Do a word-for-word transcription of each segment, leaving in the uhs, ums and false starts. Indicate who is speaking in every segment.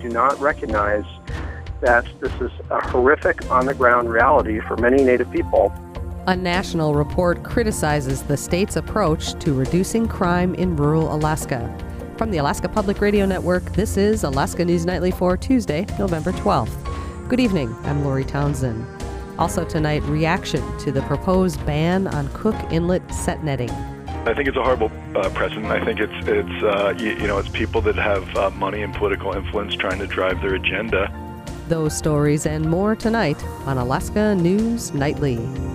Speaker 1: do not recognize that this is a horrific on-the-ground reality for many Native people.
Speaker 2: A national report criticizes the state's approach to reducing crime in rural Alaska. From the Alaska Public Radio Network, this is Alaska News Nightly for Tuesday, November twelfth. Good evening, I'm Lori Townsend. Also tonight, reaction to the proposed ban on Cook Inlet set netting.
Speaker 3: I think it's a horrible uh, precedent. I think it's it's uh, you, you know it's people that have uh, money and political influence trying to drive their agenda.
Speaker 2: Those stories and more tonight on Alaska News Nightly.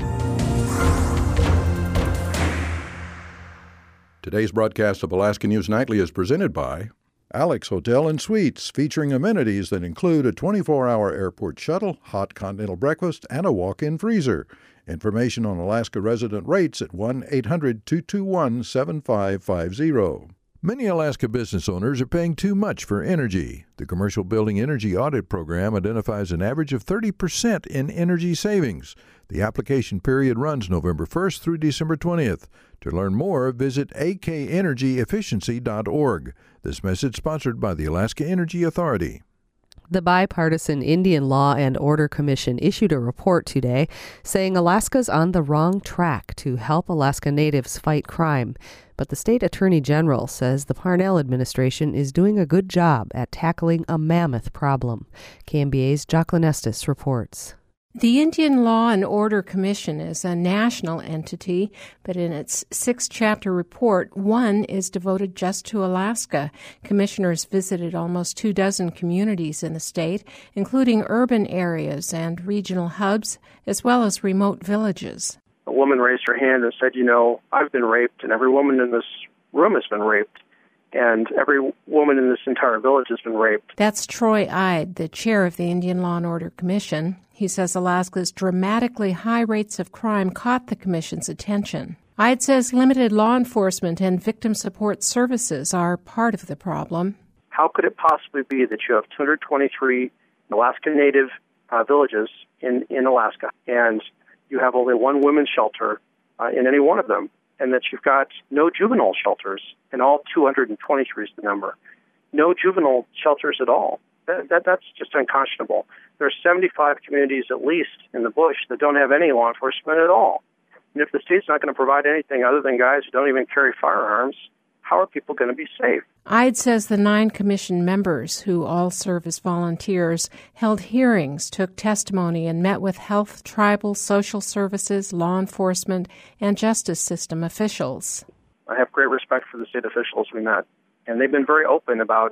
Speaker 4: Today's broadcast of Alaska News Nightly is presented by Alex Hotel and Suites, featuring amenities that include a twenty-four hour airport shuttle, hot continental breakfast, and a walk-in freezer. Information on Alaska resident rates at one eight hundred two two one seven five five zero. Many Alaska business owners are paying too much for energy. The Commercial Building Energy Audit Program identifies an average of thirty percent in energy savings. The application period runs November first through December twentieth. To learn more, visit a k energy efficiency dot org. This message sponsored by the Alaska Energy Authority.
Speaker 2: The Bipartisan Indian Law and Order Commission issued a report today saying Alaska's on the wrong track to help Alaska Natives fight crime. But the state attorney general says the Parnell administration is doing a good job at tackling a mammoth problem. K M B A's Jacqueline Estes reports.
Speaker 5: The Indian Law and Order Commission is a national entity, but in its six-chapter report, one is devoted just to Alaska. Commissioners visited almost two dozen communities in the state, including urban areas and regional hubs, as well as remote villages.
Speaker 1: A woman raised her hand and said, you know, I've been raped, and every woman in this room has been raped. And every woman in this entire village has been raped.
Speaker 5: That's Troy Ide, the chair of the Indian Law and Order Commission. He says Alaska's dramatically high rates of crime caught the commission's attention. Ide says limited law enforcement and victim support services are part of the problem.
Speaker 1: How could it possibly be that you have two hundred twenty-three Alaska Native uh, villages in, in Alaska, and you have only one women's shelter uh, in any one of them, and that you've got no juvenile shelters, and all two hundred twenty-three is the number. No juvenile shelters at all. That, that, that's just unconscionable. There are seventy-five communities at least in the bush that don't have any law enforcement at all. And if the state's not going to provide anything other than guys who don't even carry firearms, how are people going to be safe?
Speaker 5: Ide says the nine commission members, who all serve as volunteers, held hearings, took testimony, and met with health, tribal, social services, law enforcement, and justice system officials.
Speaker 1: I have great respect for the state officials we met, and they've been very open about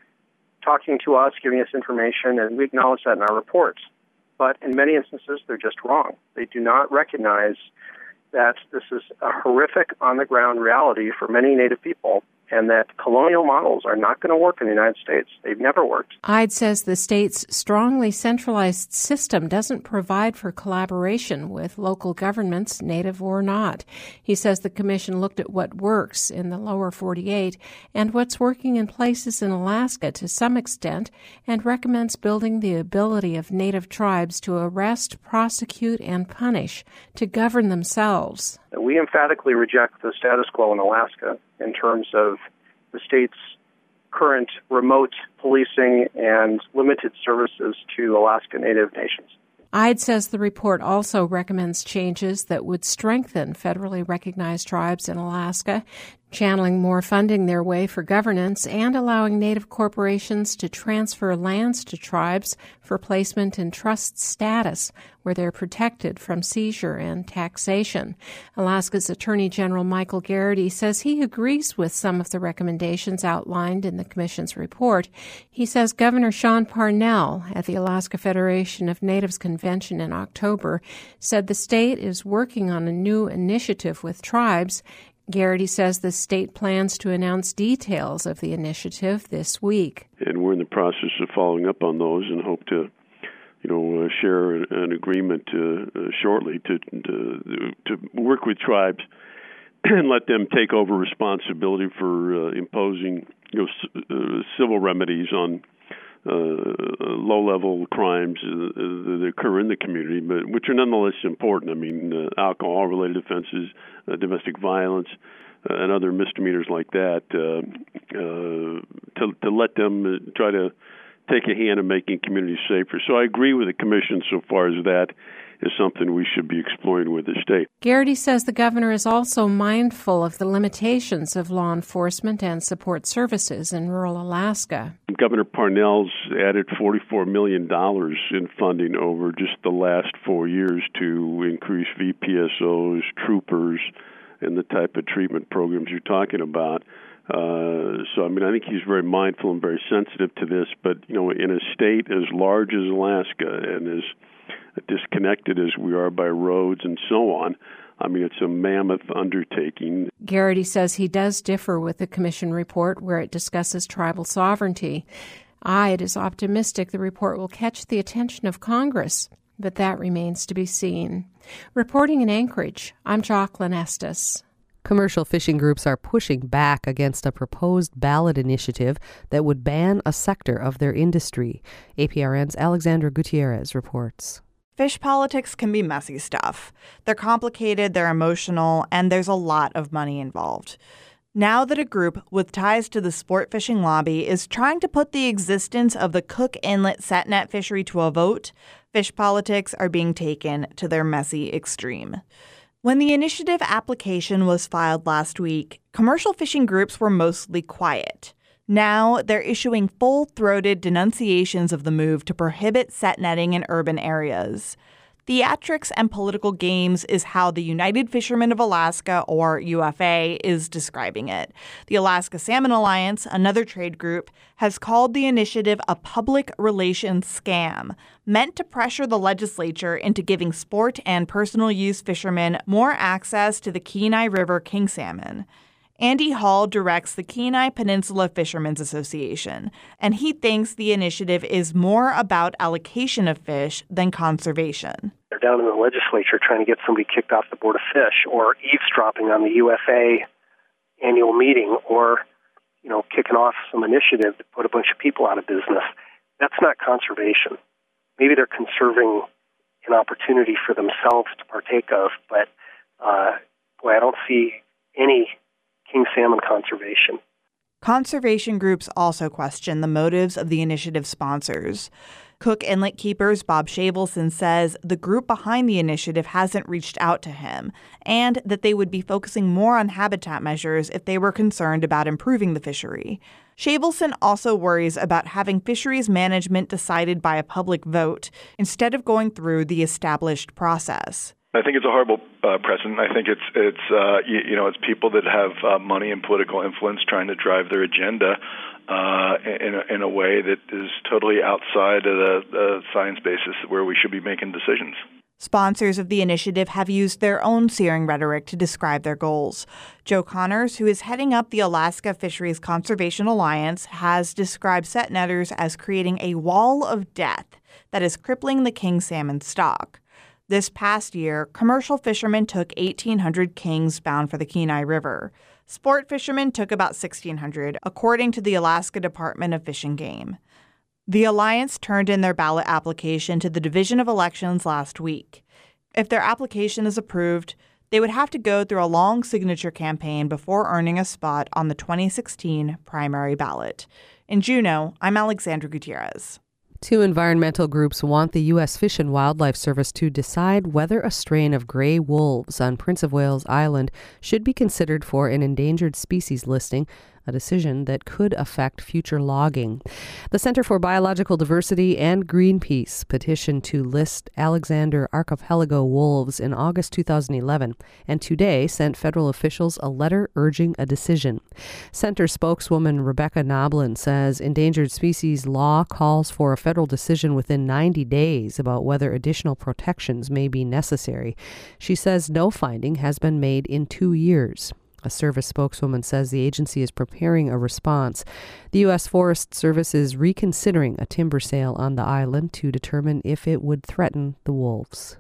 Speaker 1: talking to us, giving us information, and we acknowledge that in our reports. But in many instances, they're just wrong. They do not recognize that this is a horrific on-the-ground reality for many Native people, and that colonial models are not going to work in the United States. They've never worked.
Speaker 5: Ide says the state's strongly centralized system doesn't provide for collaboration with local governments, Native or not. He says the commission looked at what works in the lower forty-eight and what's working in places in Alaska to some extent, and recommends building the ability of Native tribes to arrest, prosecute, and punish, to govern themselves.
Speaker 1: We emphatically reject the status quo in Alaska in terms of the state's current remote policing and limited services to Alaska Native nations.
Speaker 5: Ide says the report also recommends changes that would strengthen federally recognized tribes in Alaska, channeling more funding their way for governance and allowing Native corporations to transfer lands to tribes for placement in trust status, where they're protected from seizure and taxation. Alaska's Attorney General Michael Garrity says he agrees with some of the recommendations outlined in the Commission's report. He says Governor Sean Parnell at the Alaska Federation of Natives Convention in October said the state is working on a new initiative with tribes. Garrity says the state plans to announce details of the initiative this week.
Speaker 6: And we're in the process of following up on those and hope to, you know, uh, share an agreement uh, uh, shortly to, to to work with tribes and let them take over responsibility for uh, imposing, you know, c- uh, civil remedies on uh, low-level crimes uh, that occur in the community, but which are nonetheless important. I mean, uh, alcohol-related offenses, uh, domestic violence, uh, and other misdemeanors like that. Uh, uh, to to let them uh, try to take a hand in making communities safer. So I agree with the commission so far as that is something we should be exploring with the state.
Speaker 5: Garrity says the governor is also mindful of the limitations of law enforcement and support services in rural Alaska.
Speaker 6: Governor Parnell's added forty-four million dollars in funding over just the last four years to increase V P S Os, troopers, and the type of treatment programs you're talking about. Uh, so, I mean, I think he's very mindful and very sensitive to this. But, you know, in a state as large as Alaska and as disconnected as we are by roads and so on, I mean, it's a mammoth undertaking.
Speaker 5: Garrity says he does differ with the commission report where it discusses tribal sovereignty. Ide is optimistic the report will catch the attention of Congress, but that remains to be seen. Reporting in Anchorage, I'm Jocelyn Estes.
Speaker 2: Commercial fishing groups are pushing back against a proposed ballot initiative that would ban a sector of their industry. A P R N's Alexandra Gutierrez reports.
Speaker 7: Fish politics can be messy stuff. They're complicated, they're emotional, and there's a lot of money involved. Now that a group with ties to the sport fishing lobby is trying to put the existence of the Cook Inlet set net fishery to a vote, fish politics are being taken to their messy extreme. When the initiative application was filed last week, commercial fishing groups were mostly quiet. Now they're issuing full-throated denunciations of the move to prohibit set netting in urban areas. Theatrics and political games is how the United Fishermen of Alaska, or U F A, is describing it. The Alaska Salmon Alliance, another trade group, has called the initiative a public relations scam, meant to pressure the legislature into giving sport and personal use fishermen more access to the Kenai River king salmon. Andy Hall directs the Kenai Peninsula Fishermen's Association, and he thinks the initiative is more about allocation of fish than conservation.
Speaker 1: They're down in the legislature trying to get somebody kicked off the Board of Fish, or eavesdropping on the U F A annual meeting, or, you know, kicking off some initiative to put a bunch of people out of business. That's not conservation. Maybe they're conserving an opportunity for themselves to partake of, but, uh, boy, I don't see any king salmon conservation.
Speaker 7: Conservation groups also question the motives of the initiative sponsors. Cook Inlet Keepers Bob Shavelson says the group behind the initiative hasn't reached out to him, and that they would be focusing more on habitat measures if they were concerned about improving the fishery. Shavelson also worries about having fisheries management decided by a public vote instead of going through the established process.
Speaker 3: I think it's a horrible uh, precedent. I think it's it's uh, you, you know it's people that have uh, money and political influence trying to drive their agenda uh, in a, in a way that is totally outside of the, the science basis where we should be making decisions.
Speaker 7: Sponsors of the initiative have used their own searing rhetoric to describe their goals. Joe Connors, who is heading up the Alaska Fisheries Conservation Alliance, has described set netters as creating a wall of death that is crippling the king salmon stock. This past year, commercial fishermen took eighteen hundred kings bound for the Kenai River. Sport fishermen took about sixteen hundred, according to the Alaska Department of Fish and Game. The Alliance turned in their ballot application to the Division of Elections last week. If their application is approved, they would have to go through a long signature campaign before earning a spot on the twenty sixteen primary ballot. In Juneau, I'm Alexandra Gutierrez.
Speaker 2: Two environmental groups want the U S Fish and Wildlife Service to decide whether a strain of gray wolves on Prince of Wales Island should be considered for an endangered species listing, a decision that could affect future logging. The Center for Biological Diversity and Greenpeace petitioned to list Alexander archipelago wolves in August two thousand eleven, and today sent federal officials a letter urging a decision. Center spokeswoman Rebecca Noblin says endangered species law calls for a federal decision within ninety days about whether additional protections may be necessary. She says no finding has been made in two years. A service spokeswoman says the agency is preparing a response. The U S Forest Service is reconsidering a timber sale on the island to determine if it would threaten the wolves.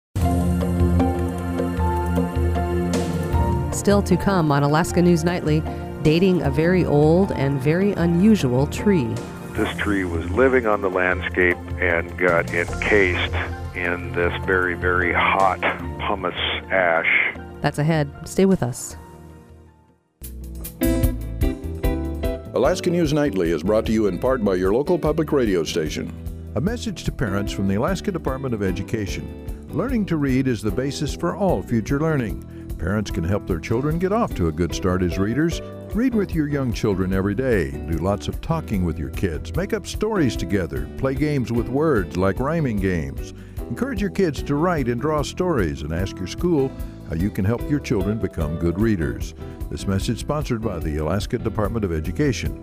Speaker 2: Still to come on Alaska News Nightly, dating a very old and very unusual tree.
Speaker 8: This tree was living on the landscape and got encased in this very, very hot pumice ash.
Speaker 2: That's ahead. Stay with us.
Speaker 4: Alaska News Nightly is brought to you in part by your local public radio station. A message to parents from the Alaska Department of Education. Learning to read is the basis for all future learning. Parents can help their children get off to a good start as readers. Read with your young children every day. Do lots of talking with your kids. Make up stories together. Play games with words like rhyming games. Encourage your kids to write and draw stories, and ask your school how you can help your children become good readers. This message sponsored by the Alaska Department of Education.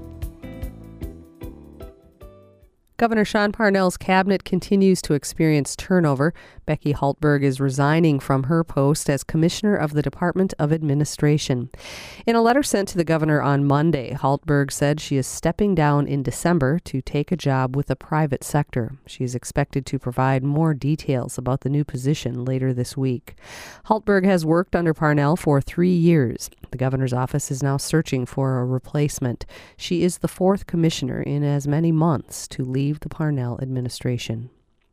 Speaker 2: Governor Sean Parnell's cabinet continues to experience turnover. Becky Haltberg is resigning from her post as Commissioner of the Department of Administration. In a letter sent to the governor on Monday, Haltberg said she is stepping down in December to take a job with the private sector. She is expected to provide more details about the new position later this week. Haltberg has worked under Parnell for three years. The governor's office is now searching for a replacement. She is the fourth commissioner in as many months to leave the Parnell administration.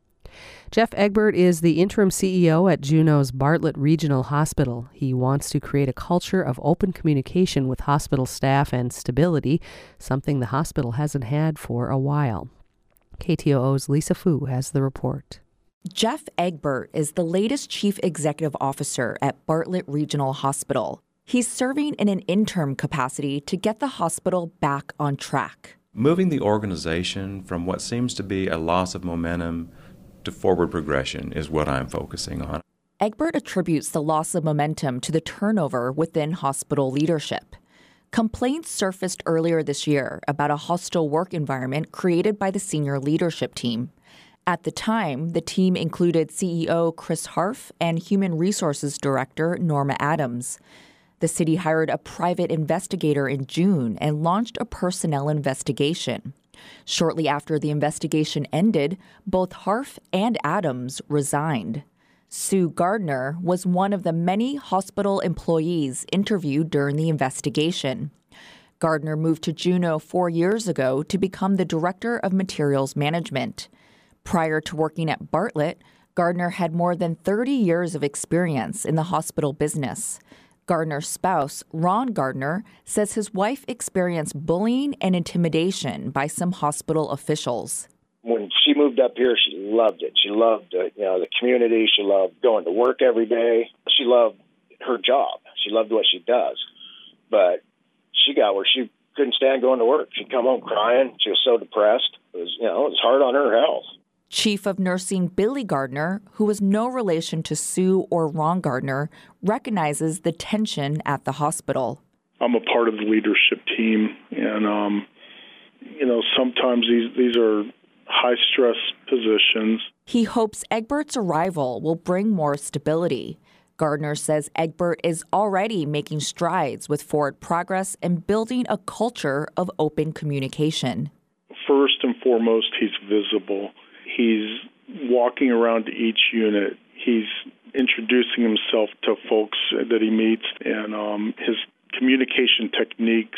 Speaker 2: Jeff Egbert is the interim C E O at Juneau's Bartlett Regional Hospital. He wants to create a culture of open communication with hospital staff and stability, something the hospital hasn't had for a while. K T O O's Lisa Fu has the report.
Speaker 9: Jeff Egbert is the latest chief executive officer at Bartlett Regional Hospital. He's serving in an interim capacity to get the hospital back on track.
Speaker 10: Moving the organization from what seems to be a loss of momentum to forward progression is what I'm focusing on.
Speaker 9: Egbert attributes the loss of momentum to the turnover within hospital leadership. Complaints surfaced earlier this year about a hostile work environment created by the senior leadership team. At the time, the team included C E O Chris Harf and Human Resources Director Norma Adams. The city hired a private investigator in June and launched a personnel investigation. Shortly after the investigation ended, both Harf and Adams resigned. Sue Gardner was one of the many hospital employees interviewed during the investigation. Gardner moved to Juneau four years ago to become the Director of Materials Management. Prior to working at Bartlett, Gardner had more than thirty years of experience in the hospital business. Gardner's spouse, Ron Gardner, says his wife experienced bullying and intimidation by some hospital officials.
Speaker 11: When she moved up here, she loved it. She loved uh, you know, the community. She loved going to work every day. She loved her job. She loved what she does. But she got where she couldn't stand going to work. She'd come home crying. She was so depressed. It was, you know, it was hard on her health.
Speaker 9: Chief of Nursing Billy Gardner, who was no relation to Sue or Ron Gardner, recognizes the tension at the hospital.
Speaker 12: I'm a part of the leadership team, and, um, you know, sometimes these, these are high-stress positions.
Speaker 9: He hopes Egbert's arrival will bring more stability. Gardner says Egbert is already making strides with forward progress and building a culture of open communication.
Speaker 12: First and foremost, he's visible. He's walking around to each unit. He's introducing himself to folks that he meets, and um, his communication techniques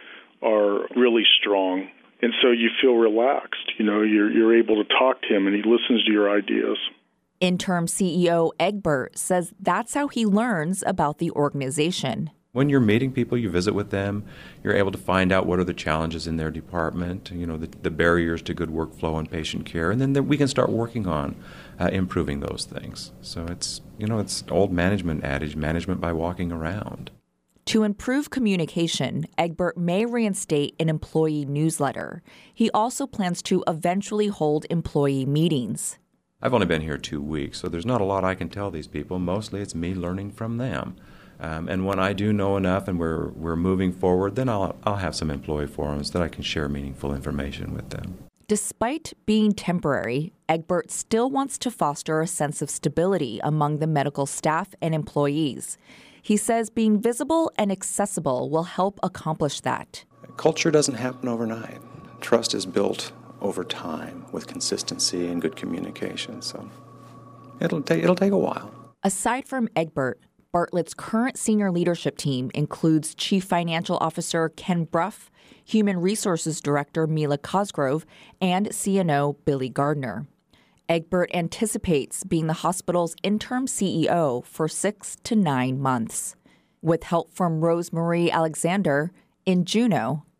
Speaker 12: are really strong. And so you feel relaxed. You know, you're you're able to talk to him, and he listens to your ideas.
Speaker 9: Interim C E O Egbert says that's how he learns about the organization.
Speaker 10: When you're meeting people, you visit with them, you're able to find out what are the challenges in their department, you know, the, the barriers to good workflow and patient care, and then the, we can start working on uh, improving those things. So it's, you know, it's old management adage, management by walking around.
Speaker 9: To improve communication, Egbert may reinstate an employee newsletter. He also plans to eventually hold employee meetings.
Speaker 10: I've only been here two weeks, so there's not a lot I can tell these people. Mostly it's me learning from them. Um, and when I do know enough and we're we're moving forward, then I'll I'll have some employee forums that I can share meaningful information with them.
Speaker 9: Despite being temporary, Egbert still wants to foster a sense of stability among the medical staff and employees. He says being visible and accessible will help accomplish that.
Speaker 10: Culture doesn't happen overnight. Trust is built over time with consistency and good communication. So it'll take it'll take a while.
Speaker 9: Aside from Egbert, Bartlett's current senior leadership team includes Chief Financial Officer Ken Bruff, Human Resources Director Mila Cosgrove, and C N O Billy Gardner. Egbert anticipates being the hospital's interim C E O for six to nine months. With help from Rose Marie Alexander, in Juneau,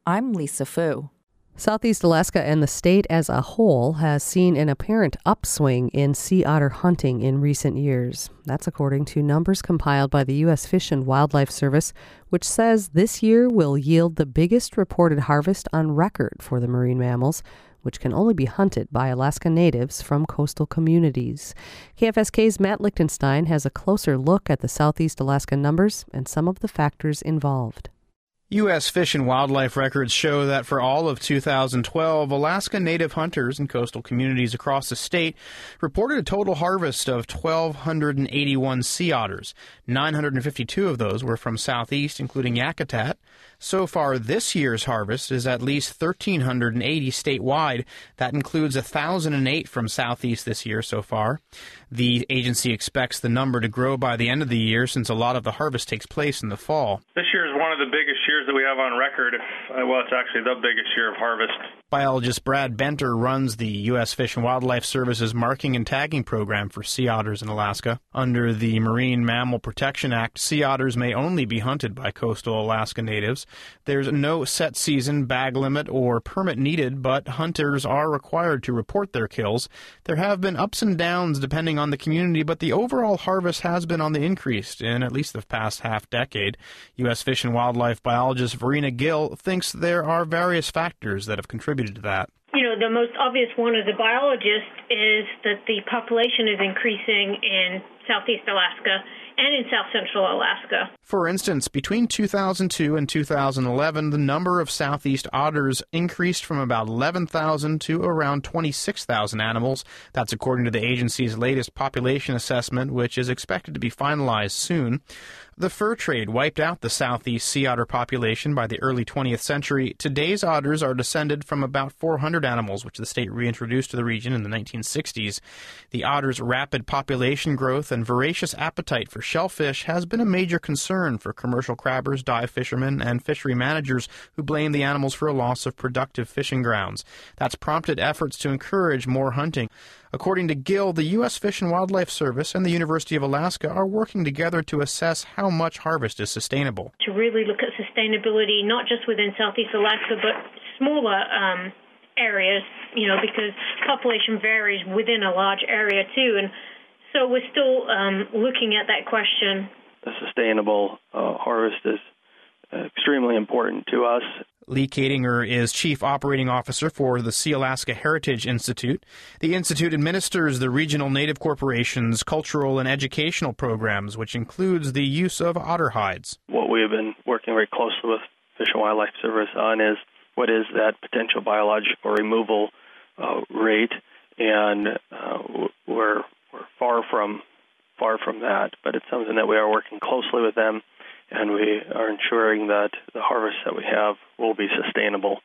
Speaker 9: I'm Lisa Fu.
Speaker 2: Southeast Alaska and the state as a whole has seen an apparent upswing in sea otter hunting in recent years. That's according to numbers compiled by the U S Fish and Wildlife Service, which says this year will yield the biggest reported harvest on record for the marine mammals, which can only be hunted by Alaska natives from coastal communities. K F S K's Matt Lichtenstein has a closer look at the Southeast Alaska numbers and some of the factors involved.
Speaker 13: U S Fish and Wildlife records show that for all of two thousand twelve, Alaska Native hunters in coastal communities across the state reported a total harvest of one thousand two hundred eighty-one sea otters. nine hundred fifty-two of those were from Southeast, including Yakutat. So far, this year's harvest is at least one thousand three hundred eighty statewide. That includes one thousand eight from Southeast this year so far. The agency expects the number to grow by the end of the year since a lot of the harvest takes place in the fall.
Speaker 14: This year is one of the biggest years that we have on record. Uh, well, it's actually the biggest year of harvest.
Speaker 13: Biologist Brad Benter runs the U S Fish and Wildlife Service's marking and tagging program for sea otters in Alaska. Under the Marine Mammal Protection Act, sea otters may only be hunted by coastal Alaska natives. There's no set season, bag limit, or permit needed, but hunters are required to report their kills. There have been ups and downs depending on the community, but the overall harvest has been on the increase in at least the past half decade. U S Fish and Wildlife biologist Verena Gill thinks there are various factors that have contributed to that.
Speaker 15: You know, the most obvious one as a biologist is that the population is increasing in Southeast Alaska and in South Central Alaska.
Speaker 13: For instance, between two thousand two and two thousand eleven, the number of Southeast otters increased from about eleven thousand to around twenty-six thousand animals. That's according to the agency's latest population assessment, which is expected to be finalized soon. The fur trade wiped out the Southeast sea otter population by the early twentieth century. Today's otters are descended from about four hundred animals, which the state reintroduced to the region in the nineteen sixties. The otter's rapid population growth and voracious appetite for shellfish has been a major concern for commercial crabbers, dive fishermen, and fishery managers who blame the animals for a loss of productive fishing grounds. That's prompted efforts to encourage more hunting. According to Gill, the U S Fish and Wildlife Service and the University of Alaska are working together to assess how much harvest is sustainable.
Speaker 15: To really look at sustainability, not just within Southeast Alaska, but smaller um, areas, you know, because population varies within a large area too. And so we're still um, looking at that question.
Speaker 16: The sustainable uh, harvest is extremely important to us.
Speaker 13: Lee Katinger is Chief Operating Officer for the Sea Alaska Heritage Institute. The institute administers the regional Native corporation's cultural and educational programs, which includes the use of otter hides.
Speaker 16: What we have been working very closely with Fish and Wildlife Service on is what is that potential biological removal uh, rate, and uh, we're, we're far from far from that, but it's something that we are working closely with them, and we are ensuring that the harvest that we have will be sustainable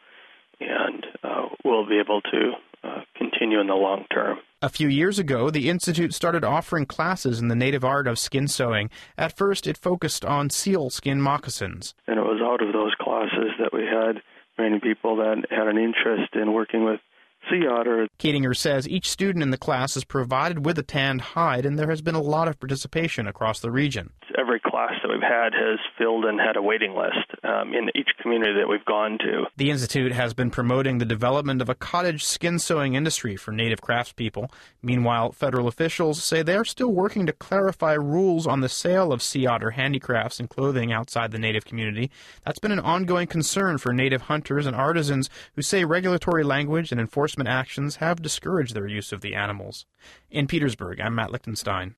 Speaker 16: and uh, will be able to uh, continue in the long term.
Speaker 13: A few years ago, the Institute started offering classes in the native art of skin sewing. At first, it focused on seal skin moccasins.
Speaker 16: And it was out of those classes that we had many people that had an interest in working with sea otter.
Speaker 13: Katinger says each student in the class is provided with a tanned hide, and there has been a lot of participation across the region.
Speaker 16: Every class that we've had has filled and had a waiting list um, in each community that we've gone to.
Speaker 13: The Institute has been promoting the development of a cottage skin sewing industry for native craftspeople. Meanwhile, federal officials say they are still working to clarify rules on the sale of sea otter handicrafts and clothing outside the native community. That's been an ongoing concern for native hunters and artisans who say regulatory language and enforcement actions have discouraged their use of the animals. In Petersburg, I'm Matt Lichtenstein.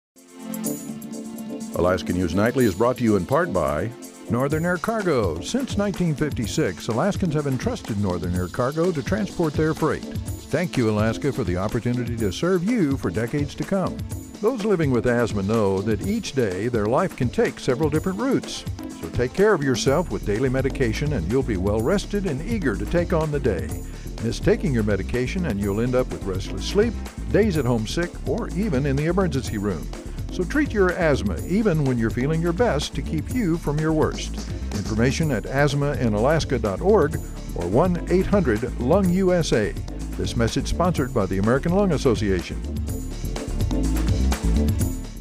Speaker 4: Alaska News Nightly is brought to you in part by Northern Air Cargo. Since nineteen fifty-six, Alaskans have entrusted Northern Air Cargo to transport their freight. Thank you, Alaska, for the opportunity to serve you for decades to come. Those living with asthma know that each day their life can take several different routes. So take care of yourself with daily medication and you'll be well rested and eager to take on the day. Miss taking your medication and you'll end up with restless sleep, days at home sick, or even in the emergency room. So treat your asthma even when you're feeling your best to keep you from your worst. Information at asthma in alaska dot org or one eight hundred lung U S A. This message sponsored by the American Lung Association.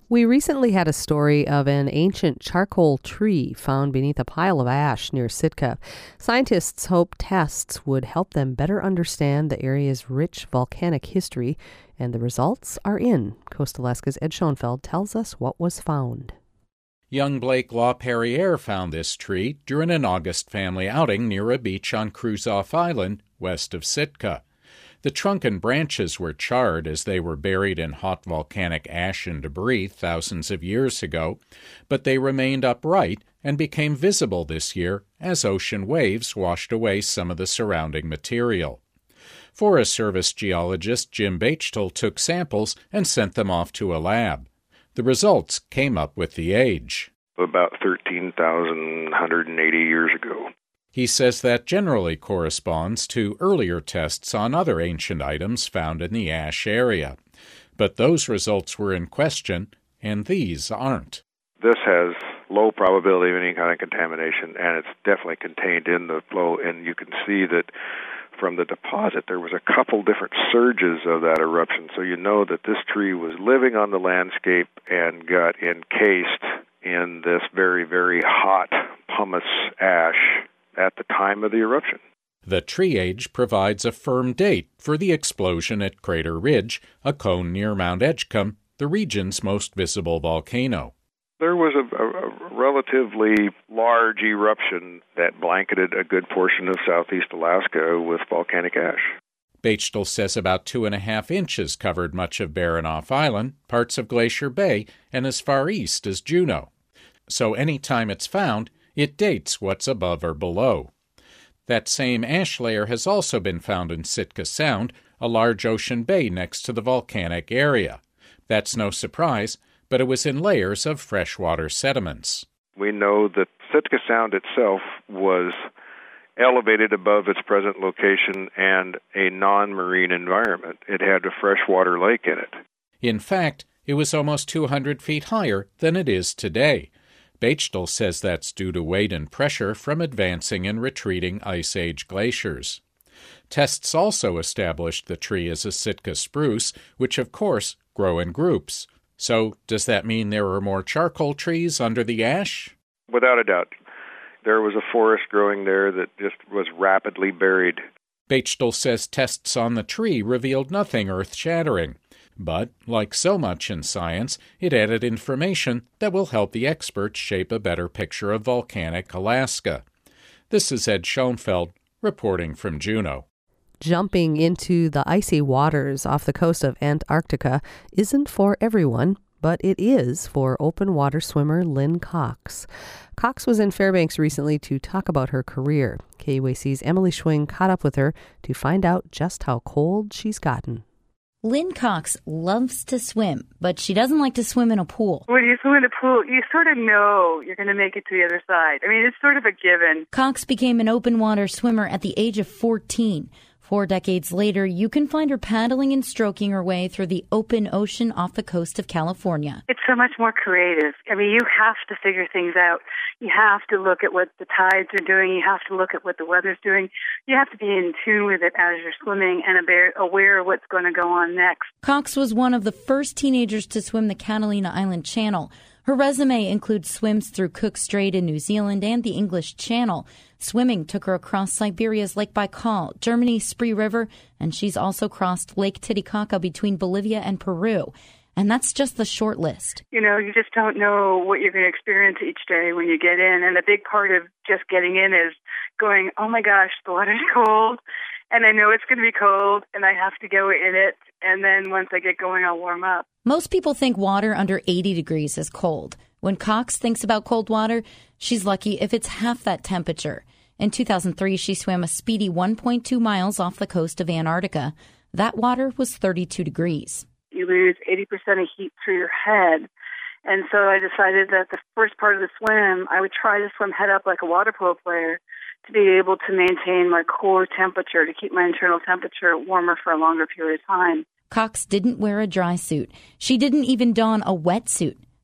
Speaker 2: We recently had a story of an ancient charcoal tree found beneath a pile of ash near Sitka. Scientists hope tests would help them better understand the area's rich volcanic history, and the results are in. Coast Alaska's Ed Schoenfeld tells us what was found.
Speaker 17: Young Blake LaPerriere found this tree during an August family outing near a beach on Kruzof Island, west of Sitka. The trunk and branches were charred as they were buried in hot volcanic ash and debris thousands of years ago, but they remained upright and became visible this year as ocean waves washed away some of the surrounding material. Forest Service geologist Jim Bechtel took samples and sent them off to a lab. The results came up with the age.
Speaker 8: About thirteen thousand one hundred eighty years ago.
Speaker 17: He says that generally corresponds to earlier tests on other ancient items found in the ash area. But those results were in question, and these aren't.
Speaker 8: This has low probability of any kind of contamination, and it's definitely contained in the flow, and you can see that from the deposit there was a couple different surges of that eruption, so you know that this tree was living on the landscape and got encased in this very, very hot pumice ash at the time of the eruption.
Speaker 17: The tree age provides a firm date for the explosion at Crater Ridge, a cone near Mount Edgecumbe, the region's most visible volcano.
Speaker 8: There was a, a, a relatively large eruption that blanketed a good portion of southeast Alaska with volcanic ash.
Speaker 17: Bechtel says about two and a half inches covered much of Baranof Island, parts of Glacier Bay, and as far east as Juneau. So any time it's found, it dates what's above or below. That same ash layer has also been found in Sitka Sound, a large ocean bay next to the volcanic area. That's no surprise, but it was in layers of freshwater sediments.
Speaker 8: We know that Sitka Sound itself was elevated above its present location and a non-marine environment. It had a freshwater lake in it.
Speaker 17: In fact, it was almost two hundred feet higher than it is today. Bechtel says that's due to weight and pressure from advancing and retreating Ice Age glaciers. Tests also established the tree as a Sitka spruce, which of course grow in groups. So does that mean there are more charcoal trees under the ash?
Speaker 8: Without a doubt. There was a forest growing there that just was rapidly buried.
Speaker 17: Bechtel says tests on the tree revealed nothing earth-shattering. But, like so much in science, it added information that will help the experts shape a better picture of volcanic Alaska. This is Ed Schoenfeld, reporting from Juneau.
Speaker 2: Jumping into the icy waters off the coast of Antarctica isn't for everyone, but it is for open water swimmer Lynn Cox. Cox was in Fairbanks recently to talk about her career. K U A C's Emily Schwing caught up with her to find out just how cold she's gotten.
Speaker 18: Lynn Cox loves to swim, but she doesn't like to swim in a pool.
Speaker 19: When you swim in a pool, you sort of know you're going to make it to the other side. I mean, it's sort of a given.
Speaker 18: Cox became an open water swimmer at the age of fourteen. Four decades later, you can find her paddling and stroking her way through the open ocean off the coast of California.
Speaker 19: It's so much more creative. I mean, you have to figure things out. You have to look at what the tides are doing. You have to look at what the weather's doing. You have to be in tune with it as you're swimming and aware of what's going to go on next.
Speaker 18: Cox was one of the first teenagers to swim the Catalina Island Channel. Her resume includes swims through Cook Strait in New Zealand and the English Channel. Swimming took her across Siberia's Lake Baikal, Germany's Spree River, and she's also crossed Lake Titicaca between Bolivia and Peru. And that's just the short list.
Speaker 19: You know, you just don't know what you're going to experience each day when you get in. And a big part of just getting in is going, oh my gosh, the water's cold. And I know it's going to be cold, and I have to go in it. And then once I get going, I'll warm up.
Speaker 18: Most people think water under eighty degrees is cold. When Cox thinks about cold water, she's lucky if it's half that temperature. In two thousand three, she swam a speedy one point two miles off the coast of Antarctica. That water was thirty-two degrees.
Speaker 19: You lose eighty percent of heat through your head. And so I decided that the first part of the swim, I would try to swim head up like a water polo player to be able to maintain my core temperature, to keep my internal temperature warmer for a longer period of time.
Speaker 18: Cox didn't wear a dry suit. She didn't even don a wetsuit.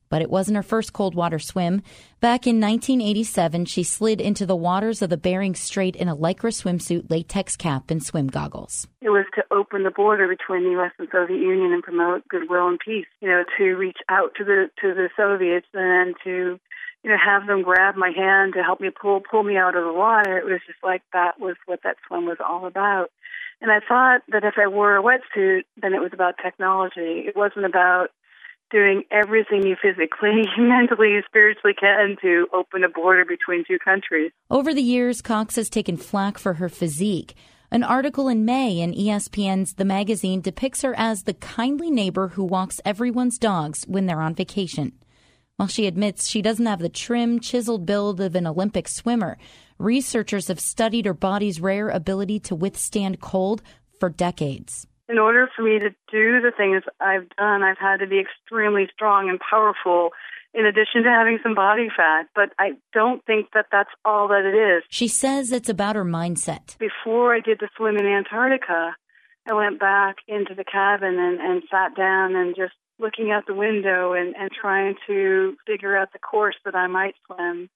Speaker 18: But it wasn't her first cold water swim. Back in nineteen eighty-seven, she slid into the waters of the Bering Strait in a Lycra swimsuit, latex cap, and swim goggles.
Speaker 19: It was to open the border between the U S and Soviet Union and promote goodwill and peace, you know, to reach out to the to the Soviets and to, you know, have them grab my hand to help me pull pull me out of the water. It was just like that was what that swim was all about. And I thought that if I wore a wetsuit, then it was about technology. It wasn't about doing everything you physically, mentally, spiritually can to open a border between two countries.
Speaker 18: Over the years, Cox has taken flack for her physique. An article in May in E S P N's The Magazine depicts her as the kindly neighbor who walks everyone's dogs when they're on vacation. While she admits she doesn't have the trim, chiseled build of an Olympic swimmer, researchers have studied her body's rare ability to withstand cold for decades.
Speaker 19: In order for me to do the things I've done, I've had to be extremely strong and powerful, in addition to having some body fat. But I don't think that that's all that it is.
Speaker 18: She says it's about her mindset.
Speaker 19: Before I did the swim in Antarctica, I went back into the cabin and, and sat down and just looking out the window and, and trying to figure out the course that I might swim.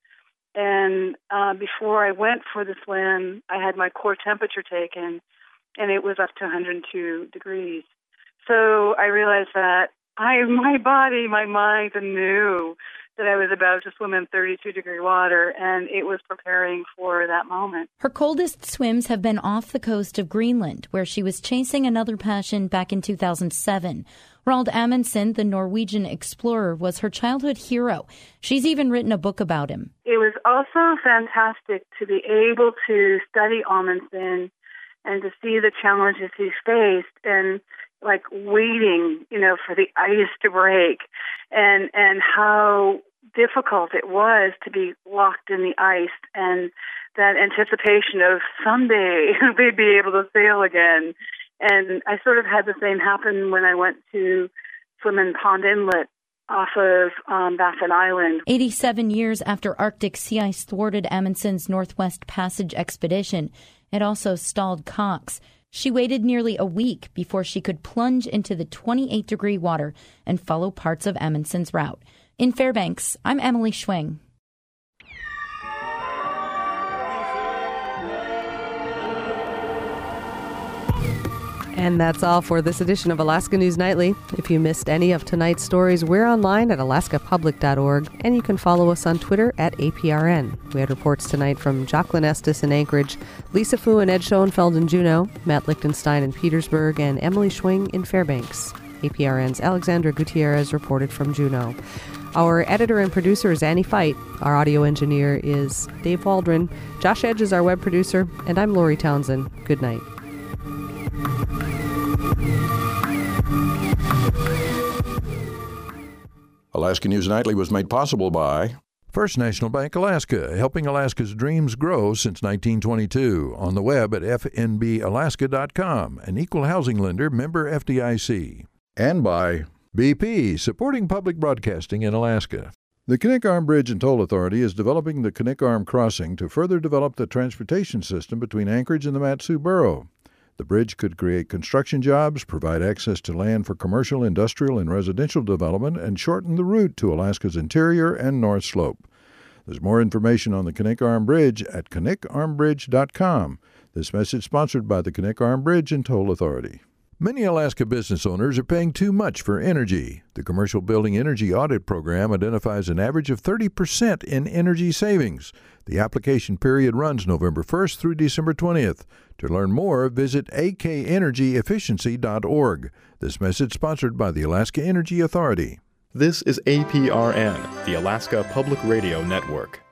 Speaker 19: And uh, before I went for the swim, I had my core temperature taken, and it was up to one hundred two degrees. So I realized that I, my body, my mind knew that I was about to swim in thirty-two degree water, and it was preparing for that moment.
Speaker 18: Her coldest swims have been off the coast of Greenland, where she was chasing another passion back in two thousand seven. Roald Amundsen, the Norwegian explorer, was her childhood hero. She's even written a book about him.
Speaker 19: It was also fantastic to be able to study Amundsen and to see the challenges he faced and like waiting, you know, for the ice to break and, and how difficult it was to be locked in the ice and that anticipation of someday they'd be able to sail again. And I sort of had the same happen when I went to swim in Pond Inlet off of um, Baffin Island.
Speaker 18: eighty-seven years after Arctic sea ice thwarted Amundsen's Northwest Passage expedition, it also stalled Cox. She waited nearly a week before she could plunge into the twenty-eight degree water and follow parts of Amundsen's route. In Fairbanks, I'm Emily Schwing.
Speaker 2: And that's all for this edition of Alaska News Nightly. If you missed any of tonight's stories, we're online at alaska public dot org, and you can follow us on Twitter at A P R N. We had reports tonight from Jocelyn Estes in Anchorage, Lisa Fu and Ed Schoenfeld in Juneau, Matt Lichtenstein in Petersburg, and Emily Schwing in Fairbanks. A P R N's Alexandra Gutierrez reported from Juneau. Our editor and producer is Annie Fight. Our audio engineer is Dave Waldron. Josh Edge is our web producer, and I'm Lori Townsend. Good night.
Speaker 4: Alaska News Nightly was made possible by First National Bank Alaska, helping Alaska's dreams grow since nineteen twenty-two. On the web at f n b alaska dot com, an equal housing lender, member F D I C. And by B P, supporting public broadcasting in Alaska. The Knik Arm Bridge and Toll Authority is developing the Knik Arm Crossing to further develop the transportation system between Anchorage and the Mat-Su Borough. The bridge could create construction jobs, provide access to land for commercial, industrial, and residential development, and shorten the route to Alaska's interior and North Slope. There's more information on the Knik Arm Bridge at knik arm bridge dot com. This message sponsored by the Knik Arm Bridge and Toll Authority. Many Alaska business owners are paying too much for energy. The Commercial Building Energy Audit Program identifies an average of thirty percent in energy savings. The application period runs November first through December twentieth. To learn more, visit a k energy efficiency dot org. This message sponsored by the Alaska Energy Authority.
Speaker 20: This is A P R N, the Alaska Public Radio Network.